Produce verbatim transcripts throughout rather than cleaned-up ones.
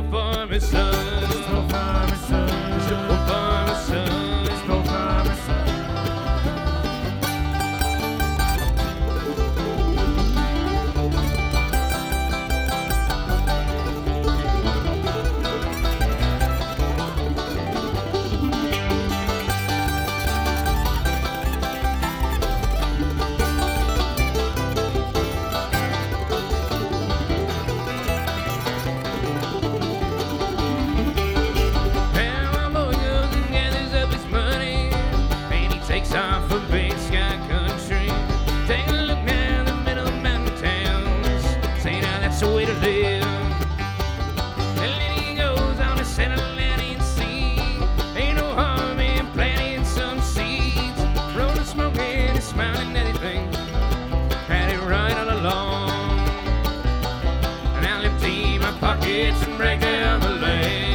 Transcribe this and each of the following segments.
poor farmer's son. This poor farmer's son. It's a poor farmer's son. This poor farmer's son. Off of Big Sky Country, take a look down the middle of mountain towns. Say now that's the way to live. And then he goes on to San Atlantic Sea. Ain't no harm in planting some seeds. Rolling, smoking, and smiling at anything. Had it right all along. And I'll empty my pockets and break down the land.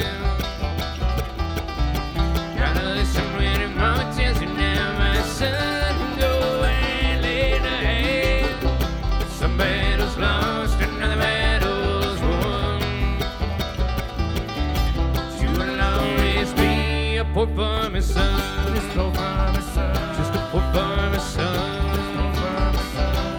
Gotta listen when your mama tells you. Son, go and lend a hand. Some battles lost and other battles won. You will always be a poor farmer's son. This poor farmer's son. Just a poor farmer's son. This poor farmer's son.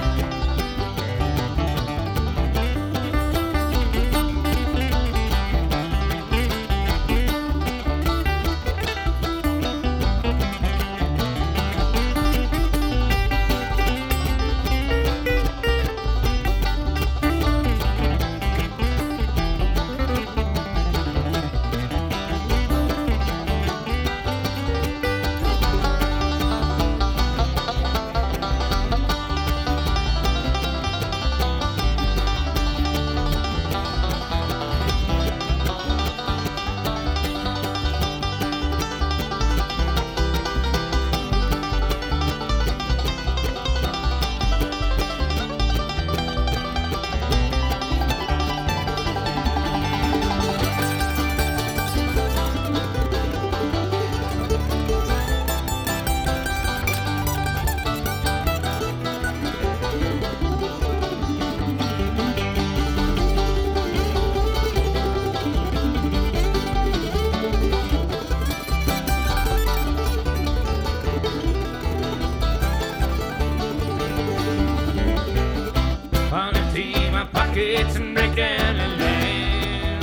And break down the land.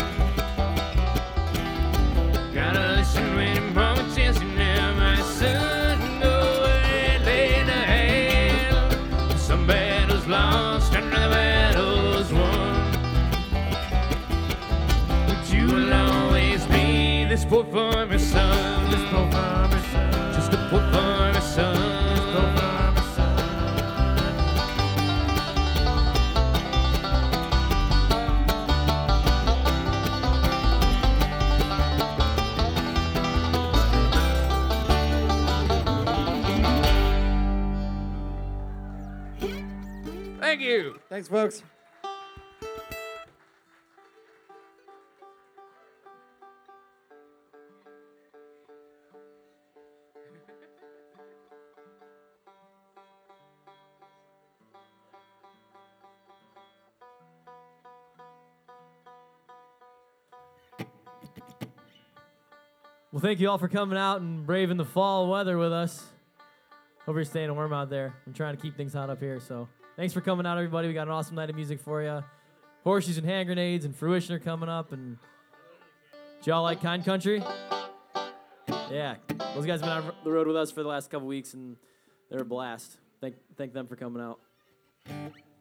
Gotta listen when your mama tells you now, my son, go and lend a hand. Some battles lost and other battles won. But you will always be this poor farmer's son. This poor farmer's son. Just a poor farmer's son. This poor farmer's son. Thank you. Thanks, folks. Well, thank you all for coming out and braving the fall weather with us. Hope you're staying warm out there. I'm trying to keep things hot up here, so thanks for coming out, everybody. We got an awesome night of music for you. Horseshoes and Hand Grenades and Fruition are coming up. And do y'all like Kind Country? Yeah, those guys have been on the road with us for the last couple weeks, and they're a blast. Thank, thank them for coming out.